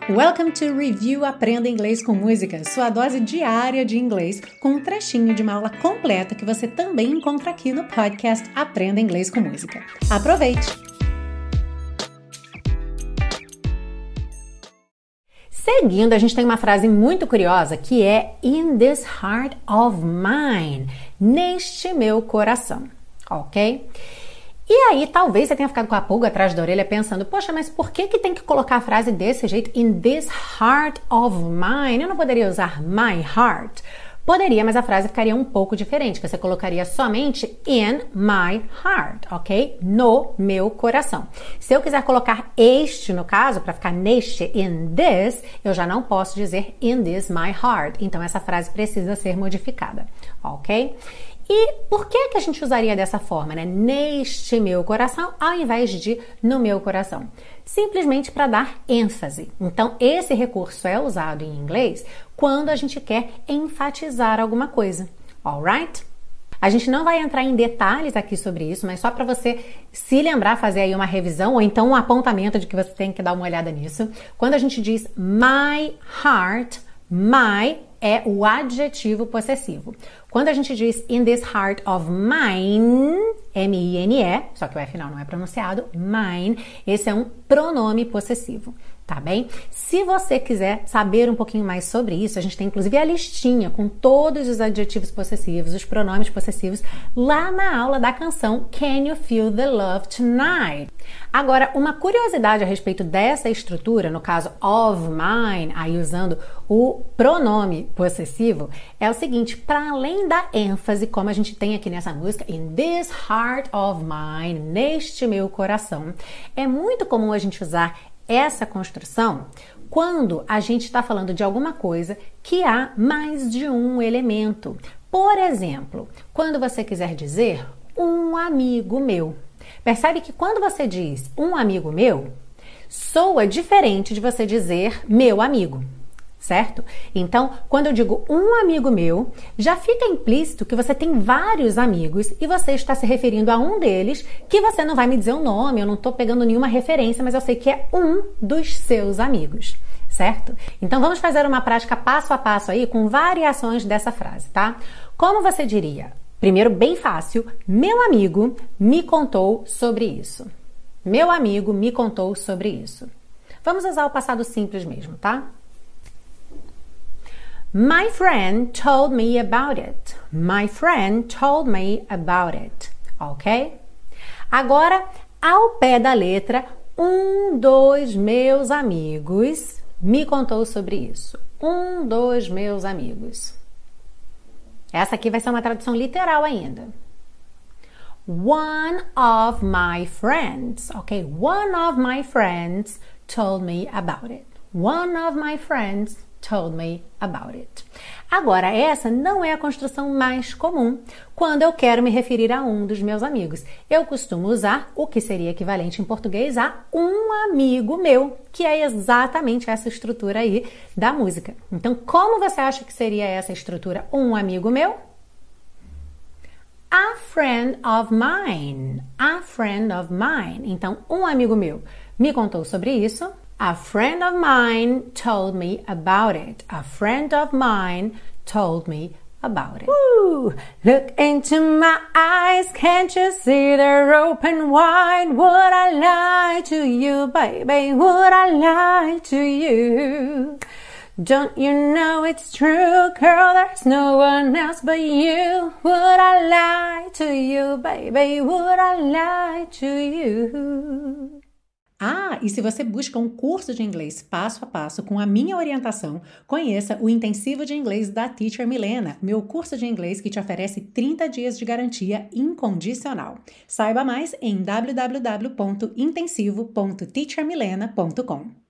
Welcome to Review Aprenda Inglês com Música, sua dose diária de inglês com um trechinho de uma aula completa que você também encontra aqui no podcast Aprenda Inglês com Música. Aproveite! Seguindo, a gente tem uma frase muito curiosa que é In this heart of mine, neste meu coração, ok? E aí, talvez você tenha ficado com a pulga atrás da orelha pensando, poxa, mas por que tem que colocar a frase desse jeito, in this heart of mine? Eu não poderia usar my heart? Poderia, mas a frase ficaria um pouco diferente, que você colocaria somente in my heart, ok? No meu coração. Se eu quiser colocar este no caso, para ficar neste, in this, eu já não posso dizer in this my heart. Então, essa frase precisa ser modificada, ok? E por que a gente usaria dessa forma, né? Neste meu coração, ao invés de no meu coração? Simplesmente para dar ênfase. Então, esse recurso é usado em inglês quando a gente quer enfatizar alguma coisa. Alright? A gente não vai entrar em detalhes aqui sobre isso, mas só para você se lembrar, fazer aí uma revisão ou então um apontamento de que você tem que dar uma olhada nisso. Quando a gente diz my heart, my é o adjetivo possessivo. Quando a gente diz in this heart of mine, M-I-N-E, só que o F final não é pronunciado, mine, esse é um pronome possessivo, tá bem? Se você quiser saber um pouquinho mais sobre isso, a gente tem inclusive a listinha com todos os adjetivos possessivos, os pronomes possessivos, lá na aula da canção Can You Feel the Love Tonight? Agora, uma curiosidade a respeito dessa estrutura, no caso of mine, aí usando o pronome possessivo, é o seguinte, para além da ênfase, como a gente tem aqui nessa música, in this heart of mine, neste meu coração, é muito comum a gente usar essa construção quando a gente está falando de alguma coisa que há mais de um elemento. Por exemplo, quando você quiser dizer um amigo meu. Percebe que quando você diz um amigo meu, soa diferente de você dizer meu amigo, certo? Então, quando eu digo um amigo meu, já fica implícito que você tem vários amigos e você está se referindo a um deles, que você não vai me dizer o nome, eu não estou pegando nenhuma referência, mas eu sei que é um dos seus amigos, certo? Então, vamos fazer uma prática passo a passo aí com variações dessa frase, tá? Como você diria? Primeiro, bem fácil, meu amigo me contou sobre isso. Meu amigo me contou sobre isso. Vamos usar o passado simples mesmo, tá? My friend told me about it. My friend told me about it. Ok? Agora, ao pé da letra, um dos meus amigos me contou sobre isso. Um dos meus amigos. Essa aqui vai ser uma tradução literal ainda. One of my friends. Ok? One of my friends told me about it. One of my friends told me about it. Agora, essa não é a construção mais comum quando eu quero me referir a um dos meus amigos. Eu costumo usar o que seria equivalente em português a um amigo meu, que é exatamente essa estrutura aí da música. Então, como você acha que seria essa estrutura? Um amigo meu? A friend of mine. A friend of mine. Então, um amigo meu me contou sobre isso. A friend of mine told me about it. A friend of mine told me about it. Woo! Look into my eyes, can't you see they're open wide? Would I lie to you, baby? Would I lie to you? Don't you know it's true, girl? There's no one else but you. Would I lie to you, baby? Would I lie to you? Ah, e se você busca um curso de inglês passo a passo com a minha orientação, conheça o Intensivo de Inglês da Teacher Milena, meu curso de inglês que te oferece 30 dias de garantia incondicional. Saiba mais em www.intensivo.teachermilena.com.